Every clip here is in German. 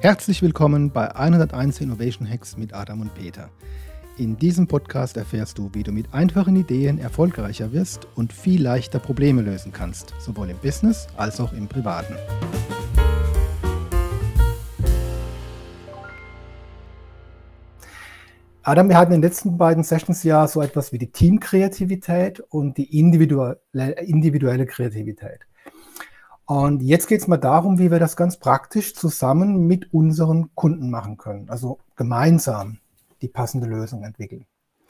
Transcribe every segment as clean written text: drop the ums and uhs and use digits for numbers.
Herzlich willkommen bei 101 Innovation Hacks mit Adam und Peter. In diesem Podcast erfährst du, wie du mit einfachen Ideen erfolgreicher wirst und viel leichter Probleme lösen kannst, sowohl im Business als auch im Privaten. Adam, wir hatten in den letzten beiden Sessions ja so etwas wie die Teamkreativität und die individuelle Kreativität. Und jetzt geht es mal darum, wie wir das ganz praktisch zusammen mit unseren Kunden machen können, also gemeinsam die passende Lösung entwickeln.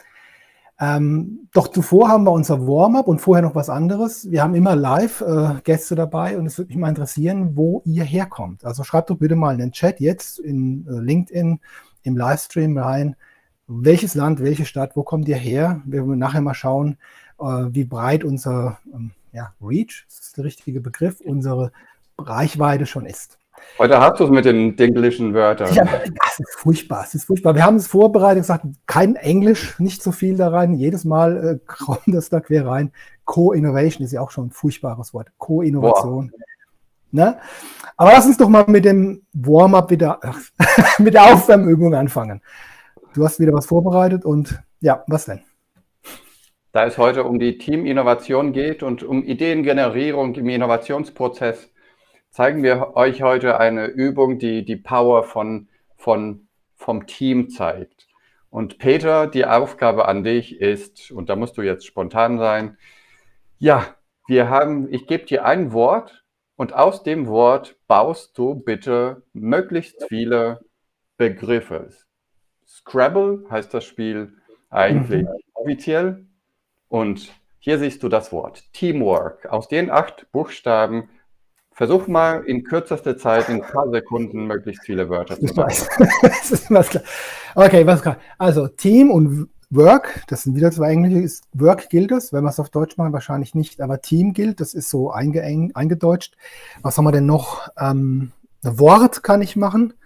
Doch zuvor haben wir unser Warm-up und vorher noch was anderes. Wir haben immer Live-Gäste dabei und es würde mich mal interessieren, wo ihr herkommt. Also schreibt doch bitte mal in den Chat jetzt, in LinkedIn, im Livestream rein, welches Land, welche Stadt, wo kommt ihr her? Wir werden nachher mal schauen, wie breit unser Reach, das ist der richtige Begriff, unsere Reichweite schon ist. Heute hast du es mit den englischen Wörtern. Ja, das ist furchtbar, es ist furchtbar. Wir haben es vorbereitet, gesagt, kein Englisch, nicht so viel da rein. Jedes Mal kommt das da quer rein. Co-Innovation ist ja auch schon ein furchtbares Wort. Co-Innovation. Ne? Aber lass uns doch mal mit dem Warm-up wieder, mit der Aufwärmübung anfangen. Du hast wieder was vorbereitet und ja, was denn? Da es heute um die Teaminnovation geht und um Ideengenerierung im Innovationsprozess, zeigen wir euch heute eine Übung, die die Power vom Team zeigt. Und Peter, die Aufgabe an dich ist, und da musst du jetzt spontan sein, ja, ich gebe dir ein Wort und aus dem Wort baust du bitte möglichst viele Begriffe. Scrabble heißt das Spiel eigentlich offiziell. Und hier siehst du das Wort Teamwork. Aus den 8 Buchstaben versuch mal in kürzester Zeit, in ein paar Sekunden, möglichst viele Wörter zu sagen. Das ist was klar. Okay, was klar. Also Team und Work, das sind wieder zwei englische. Work gilt das, wenn wir es auf Deutsch machen, wahrscheinlich nicht. Aber Team gilt, das ist so eingedeutscht. Was haben wir denn noch? Ein Wort kann ich machen.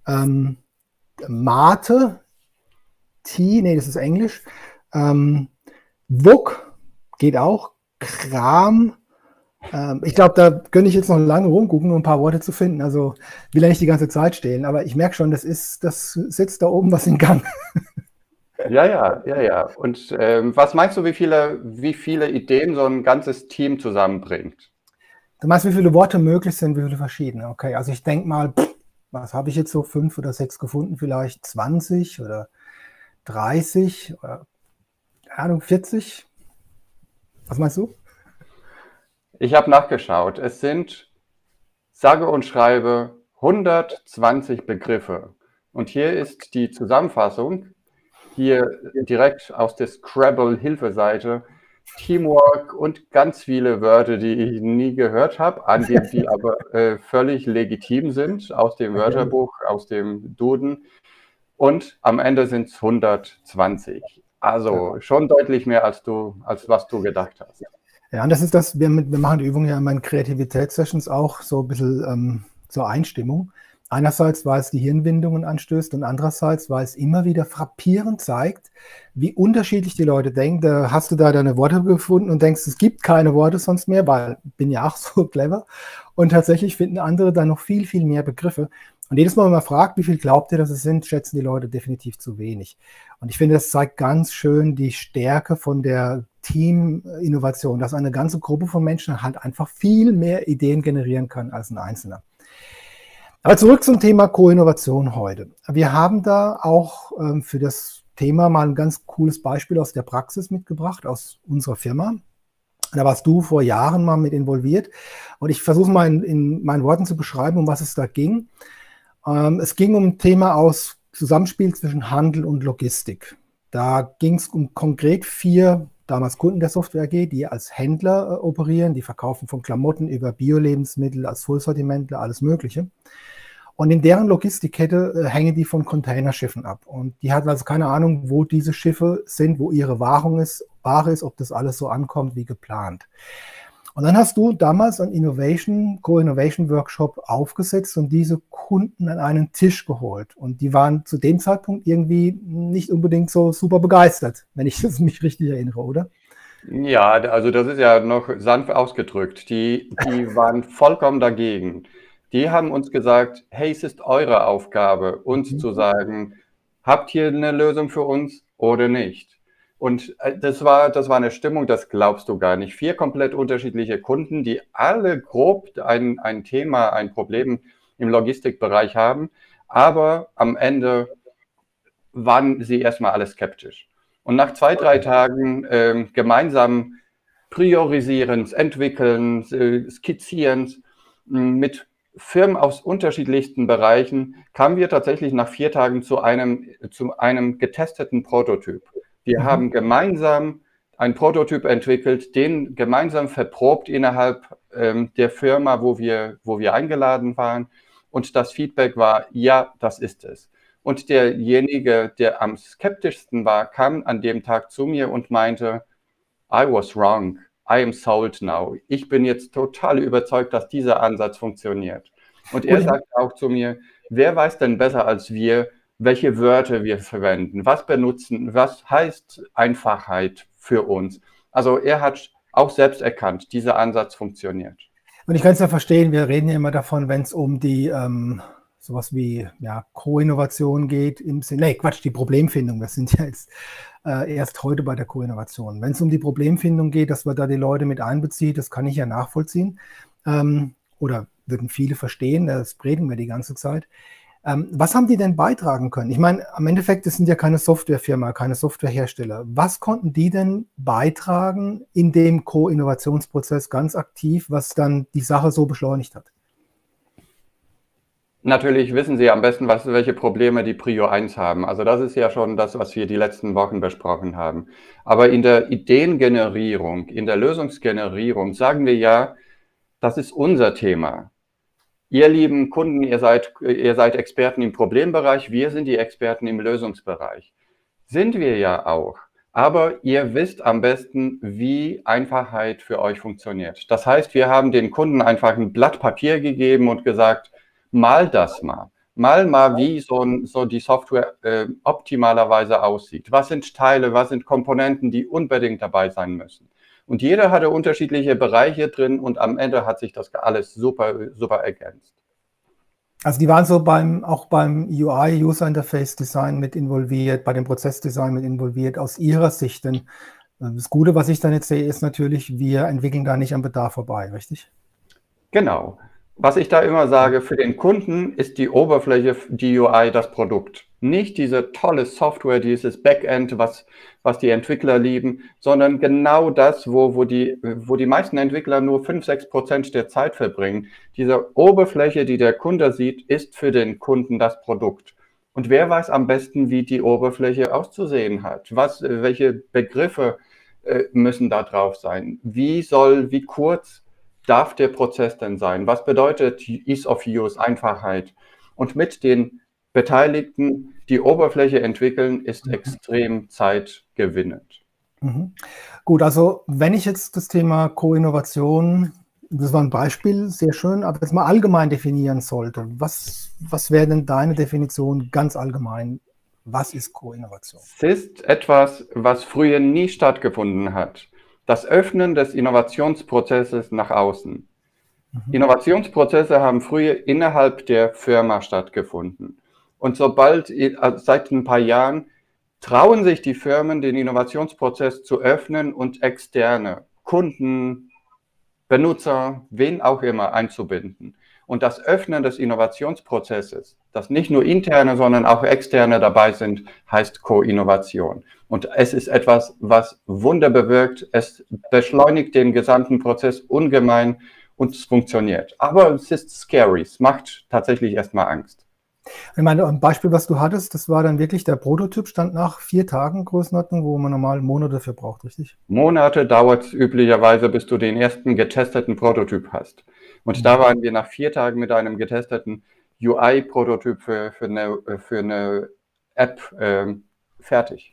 Mate. Das ist Englisch. Wuk geht auch. Kram. Ich glaube, da könnte ich jetzt noch lange rumgucken, um ein paar Worte zu finden. Also will ja nicht die ganze Zeit stehlen, aber ich merke schon, das setzt da oben was in Gang. Ja. Und was meinst du, wie viele Ideen so ein ganzes Team zusammenbringt? Du meinst, wie viele Worte möglich sind, wie viele verschiedene? Okay, also ich denke mal, was habe ich jetzt so, 5 oder 6 gefunden? Vielleicht 20 oder 30 oder 40? Was meinst du? Ich habe nachgeschaut. Es sind sage und schreibe 120 Begriffe. Und hier ist die Zusammenfassung, hier direkt aus der Scrabble-Hilfeseite, Teamwork und ganz viele Wörter, die ich nie gehört habe, die aber völlig legitim sind, aus dem Wörterbuch, aus dem Duden. Und am Ende sind es 120. Also schon deutlich mehr, als was du gedacht hast. Ja, und das ist das, wir machen die Übung ja in meinen Kreativitätssessions auch so ein bisschen zur Einstimmung. Einerseits, weil es die Hirnwindungen anstößt und andererseits, weil es immer wieder frappierend zeigt, wie unterschiedlich die Leute denken. Da hast du da deine Worte gefunden und denkst, es gibt keine Worte sonst mehr, weil ich bin ja auch so clever. Und tatsächlich finden andere dann noch viel, viel mehr Begriffe. Und jedes Mal, wenn man fragt, wie viel glaubt ihr, dass es sind, schätzen die Leute definitiv zu wenig. Und ich finde, das zeigt ganz schön die Stärke von der Teaminnovation, dass eine ganze Gruppe von Menschen halt einfach viel mehr Ideen generieren kann als ein Einzelner. Aber zurück zum Thema Co-Innovation heute. Wir haben da auch für das Thema mal ein ganz cooles Beispiel aus der Praxis mitgebracht, aus unserer Firma. Da warst du vor Jahren mal mit involviert. Und ich versuche mal in meinen Worten zu beschreiben, um was es da ging. Es ging um ein Thema aus Zusammenspiel zwischen Handel und Logistik. Da ging es um konkret 4 damals Kunden der Software AG, die als Händler operieren, die verkaufen von Klamotten über Bio-Lebensmittel, als Fullsortimentler, alles Mögliche. Und in deren Logistikkette hängen die von Containerschiffen ab. Und die hatten also keine Ahnung, wo diese Schiffe sind, wo ihre Ware ist, ob das alles so ankommt wie geplant. Und dann hast du damals einen Co-Innovation-Workshop aufgesetzt und diese Kunden an einen Tisch geholt. Und die waren zu dem Zeitpunkt irgendwie nicht unbedingt so super begeistert, wenn ich mich richtig erinnere, oder? Ja, also das ist ja noch sanft ausgedrückt. Die waren vollkommen dagegen. Die haben uns gesagt, hey, es ist eure Aufgabe, uns zu sagen, habt ihr eine Lösung für uns oder nicht? Und das war eine Stimmung, das glaubst du gar nicht. 4 komplett unterschiedliche Kunden, die alle grob ein Thema, ein Problem im Logistikbereich haben, aber am Ende waren sie erstmal alle skeptisch. Und nach 2, 3 Tagen gemeinsam Priorisierens, Entwickelns, Skizzierens mit Firmen aus unterschiedlichsten Bereichen kamen wir tatsächlich nach 4 Tagen zu einem getesteten Prototyp. Wir haben gemeinsam einen Prototyp entwickelt, den gemeinsam verprobt innerhalb der Firma, wo wir eingeladen waren. Und das Feedback war, ja, das ist es. Und derjenige, der am skeptischsten war, kam an dem Tag zu mir und meinte, I was wrong. I am sold now. Ich bin jetzt total überzeugt, dass dieser Ansatz funktioniert. Und er sagt auch zu mir, wer weiß denn besser als wir, welche Wörter wir verwenden, was benutzen, was heißt Einfachheit für uns. Also er hat auch selbst erkannt, dieser Ansatz funktioniert. Und ich kann es ja verstehen, wir reden ja immer davon, wenn es um die sowas wie Co-Innovation geht, die Problemfindung, wir sind ja jetzt erst heute bei der Co-Innovation. Wenn es um die Problemfindung geht, dass man da die Leute mit einbezieht, das kann ich ja nachvollziehen oder würden viele verstehen, das predigen wir die ganze Zeit. Was haben die denn beitragen können? Ich meine, am Endeffekt, das sind ja keine Softwarefirma, keine Softwarehersteller. Was konnten die denn beitragen in dem Co-Innovationsprozess ganz aktiv, was dann die Sache so beschleunigt hat? Natürlich wissen Sie am besten, welche Probleme die Prio 1 haben. Also das ist ja schon das, was wir die letzten Wochen besprochen haben. Aber in der Ideengenerierung, in der Lösungsgenerierung sagen wir ja, das ist unser Thema. Ihr lieben Kunden, ihr seid Experten im Problembereich, wir sind die Experten im Lösungsbereich. Sind wir ja auch. Aber ihr wisst am besten, wie Einfachheit für euch funktioniert. Das heißt, wir haben den Kunden einfach ein Blatt Papier gegeben und gesagt, mal das mal. Mal, wie so die Software optimalerweise aussieht. Was sind Teile, was sind Komponenten, die unbedingt dabei sein müssen. Und jeder hatte unterschiedliche Bereiche drin und am Ende hat sich das alles super, super ergänzt. Also die waren so auch beim UI, User Interface Design mit involviert, bei dem Prozessdesign mit involviert, aus Ihrer Sicht. Denn das Gute, was ich dann jetzt sehe, ist natürlich, wir entwickeln da nicht am Bedarf vorbei, richtig? Genau. Was ich da immer sage, für den Kunden ist die Oberfläche, die UI, das Produkt. Nicht diese tolle Software, dieses Backend, was die Entwickler lieben, sondern genau das, wo die meisten Entwickler nur 5-6% der Zeit verbringen. Diese Oberfläche, die der Kunde sieht, ist für den Kunden das Produkt. Und wer weiß am besten, wie die Oberfläche auszusehen hat? Welche Begriffe müssen da drauf sein? Wie kurz darf der Prozess denn sein? Was bedeutet Ease of Use, Einfachheit? Und mit den Beteiligten die Oberfläche entwickeln, ist extrem zeitgewinnend. Gut, also wenn ich jetzt das Thema Co-Innovation, das war ein Beispiel, sehr schön, aber jetzt mal allgemein definieren sollte, was wäre denn deine Definition ganz allgemein? Was ist Co-Innovation? Es ist etwas, was früher nie stattgefunden hat. Das Öffnen des Innovationsprozesses nach außen. Innovationsprozesse haben früher innerhalb der Firma stattgefunden. Und seit ein paar Jahren, trauen sich die Firmen, den Innovationsprozess zu öffnen und externe Kunden, Benutzer, wen auch immer einzubinden. Und das Öffnen des Innovationsprozesses, dass nicht nur interne, sondern auch externe dabei sind, heißt Co-Innovation. Und es ist etwas, was Wunder bewirkt. Es beschleunigt den gesamten Prozess ungemein und es funktioniert. Aber es ist scary. Es macht tatsächlich erstmal Angst. Ich meine, ein Beispiel, was du hattest, das war dann wirklich der Prototyp, stand nach 4 Tagen Größenordnung, wo man normal Monate dafür braucht, richtig? Monate dauert es üblicherweise, bis du den ersten getesteten Prototyp hast. Und da waren wir nach 4 Tagen mit einem getesteten UI-Prototyp für eine App fertig.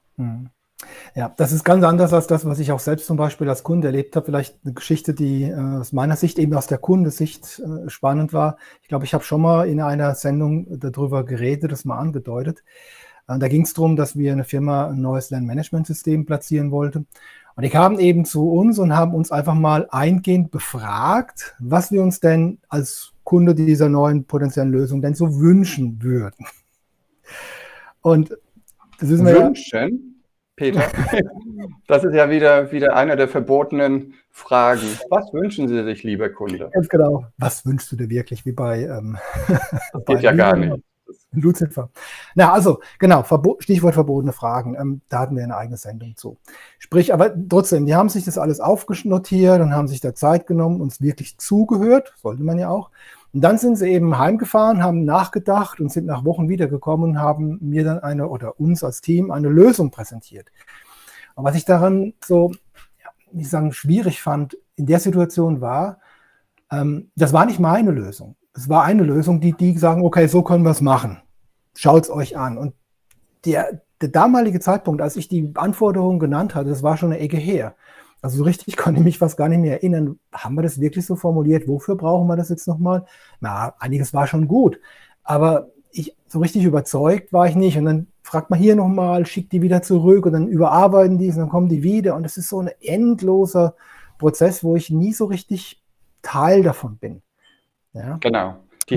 Ja, das ist ganz anders als das, was ich auch selbst zum Beispiel als Kunde erlebt habe. Vielleicht eine Geschichte, die aus meiner Sicht, eben aus der Kundesicht spannend war. Ich glaube, ich habe schon mal in einer Sendung darüber geredet, das mal angedeutet. Da ging es darum, dass wir eine Firma ein neues Lernmanagementsystem platzieren wollte. Und die kamen eben zu uns und haben uns einfach mal eingehend befragt, was wir uns denn als Kunde dieser neuen potenziellen Lösung denn so wünschen würden. Und das ist mir wünschen, Peter, das ist ja wieder eine der verbotenen Fragen. Was wünschen Sie sich, lieber Kunde? ganz genau. Was wünschst du dir wirklich, wie bei, Das geht ja gar nicht. Lucifer. Na, also, genau, Stichwort verbotene Fragen. Da hatten wir eine eigene Sendung zu. Sprich, aber trotzdem, die haben sich das alles aufnotiert und haben sich da Zeit genommen, uns wirklich zugehört, sollte man ja auch. Und dann sind sie eben heimgefahren, haben nachgedacht und sind nach Wochen wiedergekommen und haben mir dann oder uns als Team eine Lösung präsentiert. Und was ich daran so, wie ich sagen, schwierig fand in der Situation war, das war nicht meine Lösung. Es war eine Lösung, die sagen, okay, so können wir es machen. Schaut es euch an. Und der damalige Zeitpunkt, als ich die Anforderungen genannt hatte, das war schon eine Ecke her. Also so richtig konnte ich mich fast gar nicht mehr erinnern. Haben wir das wirklich so formuliert? Wofür brauchen wir das jetzt nochmal? Na, einiges war schon gut. Aber so richtig überzeugt war ich nicht. Und dann fragt man hier nochmal, schickt die wieder zurück und dann überarbeiten die und dann kommen die wieder. Und es ist so ein endloser Prozess, wo ich nie so richtig Teil davon bin. Ja? Genau. Die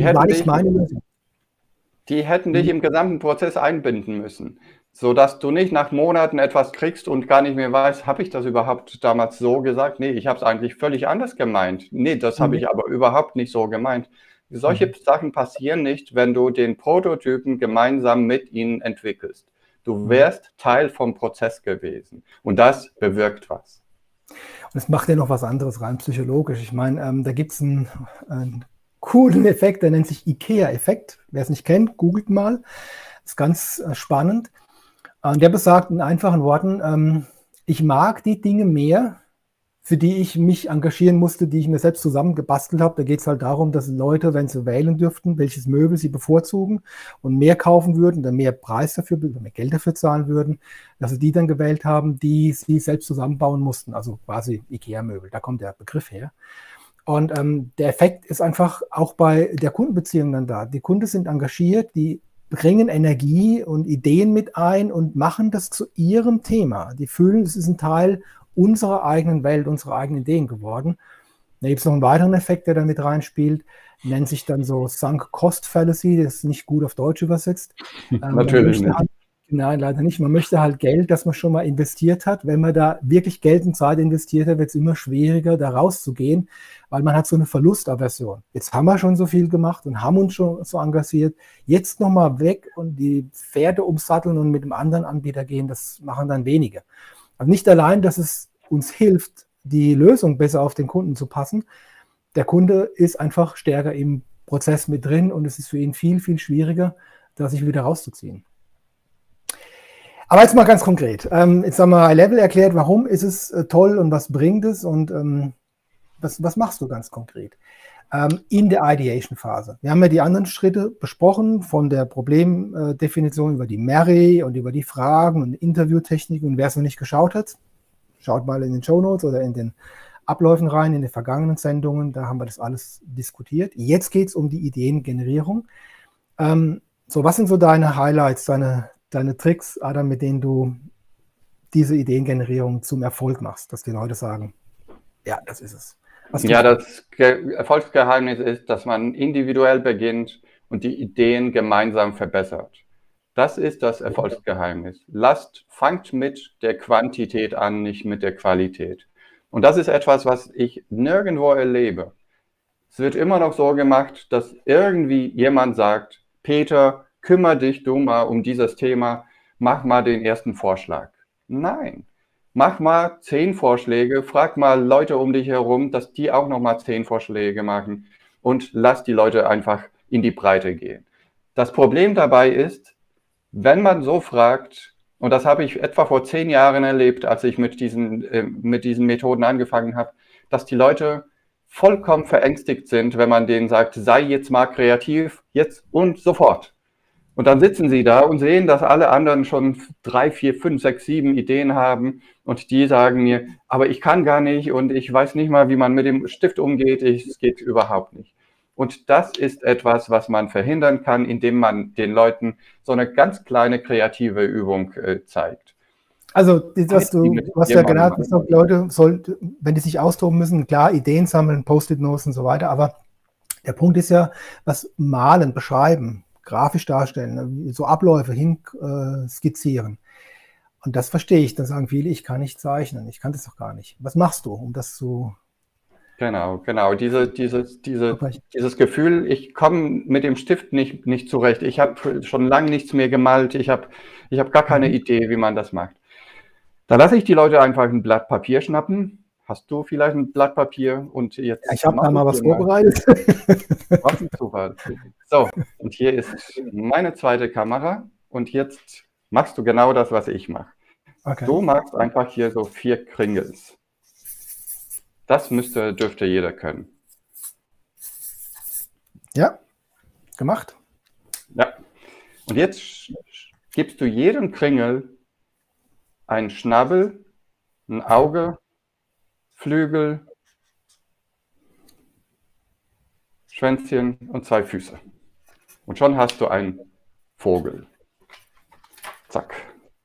hätten dich im gesamten Prozess einbinden müssen, sodass du nicht nach Monaten etwas kriegst und gar nicht mehr weißt, habe ich das überhaupt damals so gesagt? Nee, ich habe es eigentlich völlig anders gemeint. Nee, das habe ich aber überhaupt nicht so gemeint. Solche Sachen passieren nicht, wenn du den Prototypen gemeinsam mit ihnen entwickelst. Du wärst Teil vom Prozess gewesen und das bewirkt was. Und es macht ja noch was anderes rein psychologisch. Ich meine, da gibt es einen coolen Effekt, der nennt sich IKEA-Effekt. Wer es nicht kennt, googelt mal. Das ist ganz spannend. Und der besagt in einfachen Worten, ich mag die Dinge mehr, für die ich mich engagieren musste, die ich mir selbst zusammengebastelt habe. Da geht es halt darum, dass Leute, wenn sie wählen dürften, welches Möbel sie bevorzugen und mehr kaufen würden, dann mehr Preis dafür, mehr Geld dafür zahlen würden, dass sie die dann gewählt haben, die sie selbst zusammenbauen mussten. Also quasi IKEA-Möbel, da kommt der Begriff her. Und der Effekt ist einfach auch bei der Kundenbeziehung dann da. Die Kunden sind engagiert, die bringen Energie und Ideen mit ein und machen das zu ihrem Thema. Die fühlen, es ist ein Teil unserer eigenen Welt, unserer eigenen Ideen geworden. Da gibt es noch einen weiteren Effekt, der da mit reinspielt, nennt sich dann so Sunk Cost Fallacy, das ist nicht gut auf Deutsch übersetzt. Natürlich nicht. Nein, leider nicht. Man möchte halt Geld, das man schon mal investiert hat. Wenn man da wirklich Geld und Zeit investiert hat, wird es immer schwieriger, da rauszugehen, weil man hat so eine Verlustaversion. Jetzt haben wir schon so viel gemacht und haben uns schon so engagiert. Jetzt nochmal weg und die Pferde umsatteln und mit einem anderen Anbieter gehen, das machen dann wenige. Also nicht allein, dass es uns hilft, die Lösung besser auf den Kunden zu passen. Der Kunde ist einfach stärker im Prozess mit drin und es ist für ihn viel, viel schwieriger, da sich wieder rauszuziehen. Aber jetzt mal ganz konkret. Jetzt haben wir High Level erklärt, warum ist es toll und was bringt es und was machst du ganz konkret in der Ideation-Phase? Wir haben ja die anderen Schritte besprochen, von der Problemdefinition über die Mary und über die Fragen und Interviewtechnik. Und wer es noch nicht geschaut hat, schaut mal in den Shownotes oder in den Abläufen rein, in den vergangenen Sendungen. Da haben wir das alles diskutiert. Jetzt geht es um die Ideengenerierung. Was sind so deine Highlights, deine Tricks, Adam, mit denen du diese Ideengenerierung zum Erfolg machst, dass die Leute sagen, ja, das ist es. Ja, das Erfolgsgeheimnis ist, dass man individuell beginnt und die Ideen gemeinsam verbessert. Das ist das Erfolgsgeheimnis. Fangt mit der Quantität an, nicht mit der Qualität. Und das ist etwas, was ich nirgendwo erlebe. Es wird immer noch so gemacht, dass irgendwie jemand sagt, Peter, kümmere dich du mal um dieses Thema, mach mal den ersten Vorschlag. Nein. Mach mal 10 Vorschläge, frag mal Leute um dich herum, dass die auch nochmal 10 Vorschläge machen und lass die Leute einfach in die Breite gehen. Das Problem dabei ist, wenn man so fragt, und das habe ich etwa vor 10 Jahren erlebt, als ich mit diesen Methoden angefangen habe, dass die Leute vollkommen verängstigt sind, wenn man denen sagt, sei jetzt mal kreativ, jetzt und sofort. Und dann sitzen sie da und sehen, dass alle anderen schon 3, 4, 5, 6, 7 Ideen haben und die sagen mir, aber ich kann gar nicht und ich weiß nicht mal, wie man mit dem Stift umgeht, es geht überhaupt nicht. Und das ist etwas, was man verhindern kann, indem man den Leuten so eine ganz kleine kreative Übung zeigt. Also, du hast ja genannt, Leute, wenn die sich austoben müssen, klar, Ideen sammeln, Post-it-Notes und so weiter, aber Der Punkt ist ja, was malen, beschreiben, grafisch darstellen, so Abläufe hin skizzieren. Und das verstehe ich. Dann sagen viele, ich kann nicht zeichnen, ich kann das doch gar nicht. Was machst du, um das zu... Genau. Dieses Gefühl, ich komme mit dem Stift nicht zurecht. Ich habe schon lange nichts mehr gemalt. Ich hab gar keine Idee, wie man das macht. Da lasse ich die Leute einfach ein Blatt Papier schnappen. Hast du vielleicht ein Blatt Papier? Und jetzt ja, ich habe da mal was vorbereitet. Was ein Zufall. So, und hier ist meine zweite Kamera. Und jetzt machst du genau das, was ich mache. Okay. Du machst einfach hier so 4 Kringels. Das dürfte jeder können. Ja, gemacht. Ja. Und jetzt gibst du jedem Kringel einen Schnabel, ein Auge, Flügel, Schwänzchen und 2 Füße. Und schon hast du einen Vogel. Zack.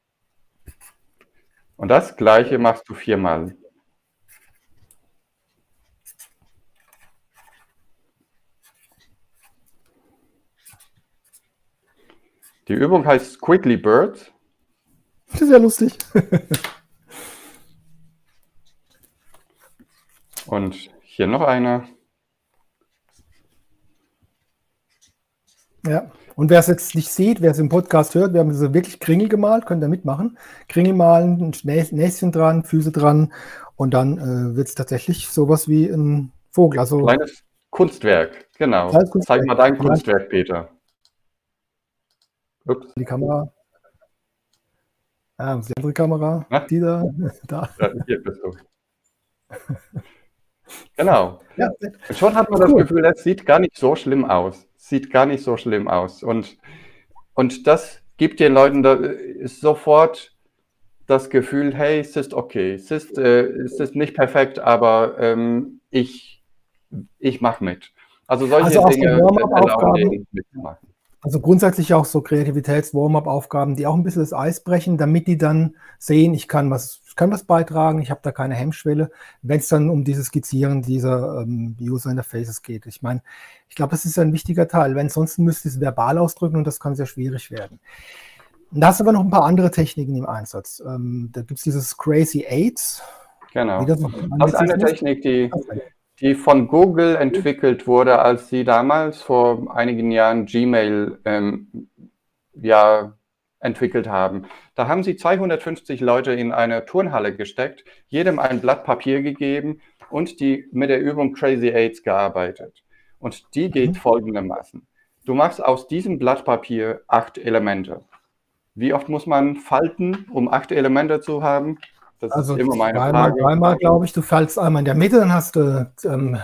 Und das Gleiche machst du 4-mal. Die Übung heißt Squiggly Birds. Das ist ja lustig. Und hier noch einer. Ja, und wer es jetzt nicht sieht, wer es im Podcast hört, wir haben so wirklich Kringel gemalt, könnt ihr mitmachen. Kringel malen, ein Näschen dran, Füße dran und dann wird es tatsächlich sowas wie ein Vogel. Also kleines Kunstwerk, genau. Kunstwerk. Zeig mal dein Kunstwerk, Peter. Ups. Die Kamera. Ah, die andere Kamera. Na? Die da. Da. Ja, hier bist du. Genau. Ja. Und schon hat man das Gefühl, es sieht gar nicht so schlimm aus. Und das gibt den Leuten sofort das Gefühl, hey, es ist okay. Es ist nicht perfekt, aber ich mache mit. Also solche Dinge auch mitmachen. Also grundsätzlich auch so Kreativitäts-Warm-up-Aufgaben, die auch ein bisschen das Eis brechen, damit die dann sehen, ich kann was beitragen, ich habe da keine Hemmschwelle, wenn es dann um dieses Skizzieren dieser User Interfaces geht. Ich meine, ich glaube, das ist ein wichtiger Teil, wenn sonst müsste es verbal ausdrücken und das kann sehr schwierig werden. Und da hast du aber noch ein paar andere Techniken im Einsatz. Da gibt es dieses Crazy Eights. Genau. Das ist eine Technik, die von Google entwickelt wurde, als sie damals vor einigen Jahren Gmail entwickelt haben. Da haben sie 250 Leute in eine Turnhalle gesteckt, jedem ein Blatt Papier gegeben und die mit der Übung Crazy Eights gearbeitet. Und die geht folgendermaßen. Du machst aus diesem Blatt Papier 8 Elemente. Wie oft muss man falten, um 8 Elemente zu haben? Das ist immer meine Frage. Dreimal, glaube ich, du faltest einmal in der Mitte, dann hast du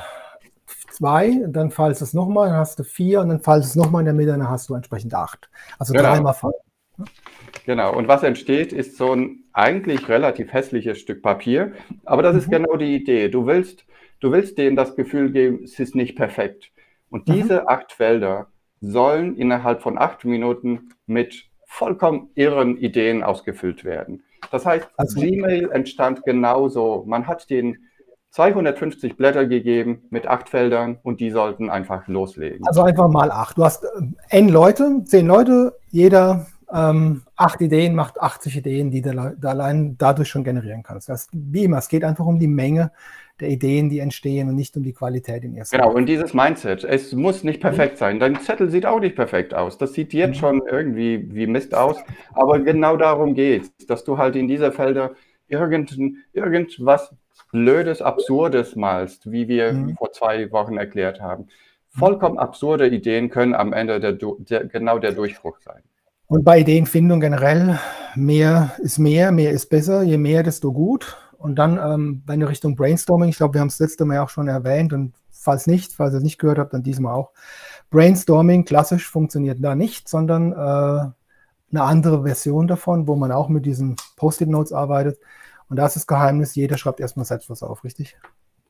2, dann faltest es nochmal, dann hast du 4 und dann faltest es nochmal in der Mitte, dann hast du entsprechend 8. Also genau. 3-mal falten. Genau, und was entsteht, ist so ein eigentlich relativ hässliches Stück Papier, aber das ist genau die Idee. Du willst denen das Gefühl geben, es ist nicht perfekt. Und diese 8 Felder sollen innerhalb von 8 Minuten mit vollkommen irren Ideen ausgefüllt werden. Das heißt, Gmail entstand genauso. Man hat denen 250 Blätter gegeben mit 8 Feldern und die sollten einfach loslegen. Also einfach mal 8. Du hast N Leute, 10 Leute, jeder 8 Ideen macht 80 Ideen, die du allein dadurch schon generieren kannst. Das, wie immer, es geht einfach um die Menge der Ideen, die entstehen und nicht um die Qualität im ersten Genau, und dieses Mindset, es muss nicht perfekt sein. Dein Zettel sieht auch nicht perfekt aus. Das sieht jetzt schon irgendwie wie Mist aus, aber genau darum geht es, dass du halt in diese Felder irgendwas Blödes, Absurdes malst, wie wir vor 2 Wochen erklärt haben. Vollkommen absurde Ideen können am Ende genau der Durchbruch sein. Und bei Ideenfindung generell, mehr ist besser, je mehr, desto gut. Und dann bei der Richtung Brainstorming, ich glaube, wir haben es letzte Mal auch schon erwähnt und falls ihr es nicht gehört habt, dann diesmal auch. Brainstorming klassisch funktioniert da nicht, sondern eine andere Version davon, wo man auch mit diesen Post-it-Notes arbeitet. Und da ist das Geheimnis, jeder schreibt erstmal selbst was auf, richtig?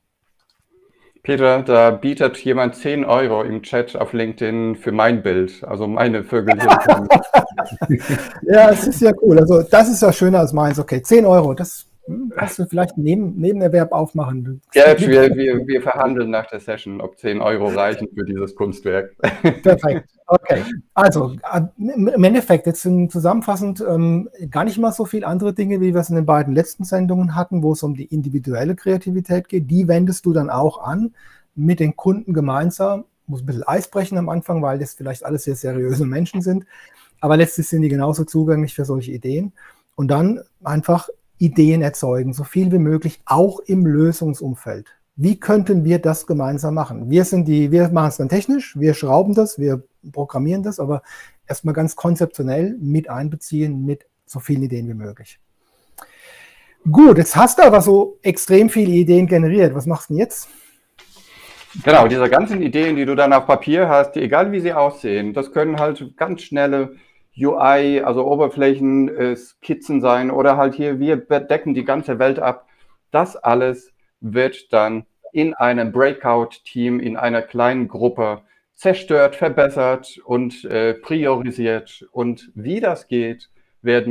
Peter, da bietet jemand 10 € im Chat auf LinkedIn für mein Bild, also meine Vögel. Ja, es ist ja cool. Also das ist ja schöner als meins. Okay, 10 €, das kannst du vielleicht einen Nebenerwerb aufmachen. Ja, wir verhandeln nach der Session, ob 10 Euro reichen für dieses Kunstwerk. Perfekt. Okay. Also im Endeffekt jetzt zusammenfassend gar nicht mal so viele andere Dinge, wie wir es in den beiden letzten Sendungen hatten, wo es um die individuelle Kreativität geht. Die wendest du dann auch an mit den Kunden gemeinsam. Muss ein bisschen Eis brechen am Anfang, weil das vielleicht alles sehr seriöse Menschen sind. Aber letztlich sind die genauso zugänglich für solche Ideen. Und dann einfach Ideen erzeugen, so viel wie möglich, auch im Lösungsumfeld. Wie könnten wir das gemeinsam machen? Wir machen es dann technisch, wir schrauben das, wir programmieren das, aber erstmal ganz konzeptionell mit einbeziehen, mit so vielen Ideen wie möglich. Gut, jetzt hast du aber so extrem viele Ideen generiert. Was machst du denn jetzt? Genau, diese ganzen Ideen, die du dann auf Papier hast, egal wie sie aussehen, das können halt ganz schnelle UI, also Oberflächen, Skizzen sein oder halt hier, wir decken die ganze Welt ab. Das alles wird dann in einem Breakout-Team, in einer kleinen Gruppe zerstört, verbessert und priorisiert. Und wie das geht, werden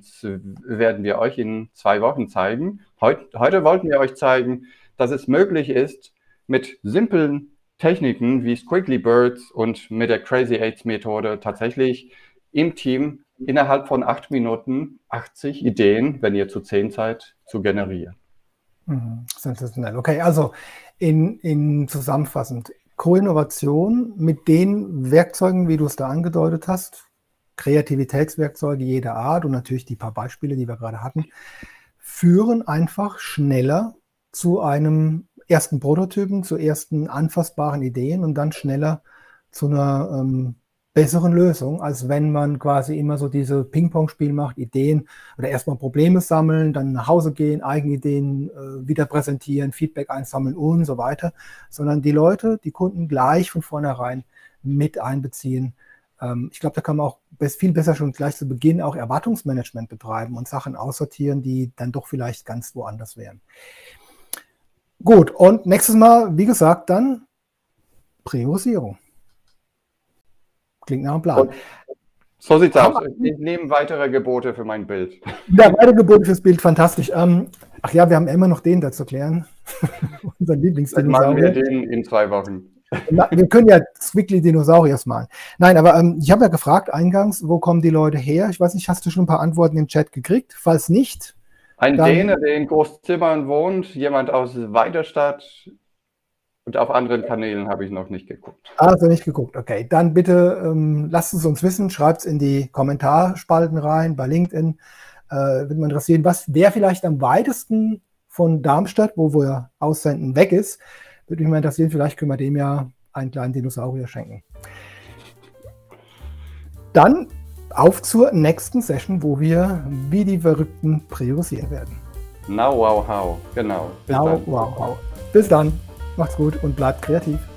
wir euch in 2 Wochen zeigen. Heute wollten wir euch zeigen, dass es möglich ist, mit simplen Techniken wie Squiggly Birds und mit der Crazy Eights Methode tatsächlich im Team innerhalb von 8 Minuten 80 Ideen, wenn ihr zu 10 seid, zu generieren. Sensationell. Okay, also in zusammenfassend, Co-Innovation mit den Werkzeugen, wie du es da angedeutet hast, Kreativitätswerkzeuge jeder Art und natürlich die paar Beispiele, die wir gerade hatten, führen einfach schneller zu einem ersten Prototypen, zu ersten anfassbaren Ideen und dann schneller zu einer besseren Lösung, als wenn man quasi immer so diese Ping-Pong-Spiel macht, Ideen oder erstmal Probleme sammeln, dann nach Hause gehen, Eigenideen wieder präsentieren, Feedback einsammeln und so weiter, sondern die Leute, die Kunden gleich von vornherein mit einbeziehen. Ich glaube, da kann man auch viel besser schon gleich zu Beginn auch Erwartungsmanagement betreiben und Sachen aussortieren, die dann doch vielleicht ganz woanders wären. Gut, und nächstes Mal, wie gesagt, dann Priorisierung. Klingt nach einem Plan. Und so sieht's aus. Ich nehme weitere Gebote für mein Bild. Ja, weitere Gebote fürs Bild, fantastisch. Ach ja, wir haben immer noch den dazu klären. Unseren Lieblingsdinosaurier. Dann machen wir den in 2 Wochen. Wir können ja Squiggly Dinosauriers malen. Nein, aber ich habe ja gefragt eingangs, wo kommen die Leute her? Ich weiß nicht, hast du schon ein paar Antworten im Chat gekriegt? Falls nicht. Ein Däne, der in Großzimmern wohnt, jemand aus Weiderstadt und auf anderen Kanälen habe ich noch nicht geguckt. Also nicht geguckt, okay. Dann bitte lasst es uns wissen, schreibt es in die Kommentarspalten rein, bei LinkedIn. Würde mich interessieren, wer vielleicht am weitesten von Darmstadt, wo wir aussenden, weg ist. Würde mich mal interessieren, vielleicht können wir dem ja einen kleinen Dinosaurier schenken. Dann auf zur nächsten Session, wo wir wie die Verrückten priorisieren werden. Now, wow, how. Genau. Now, wow, how. Bis dann. Macht's gut und bleibt kreativ.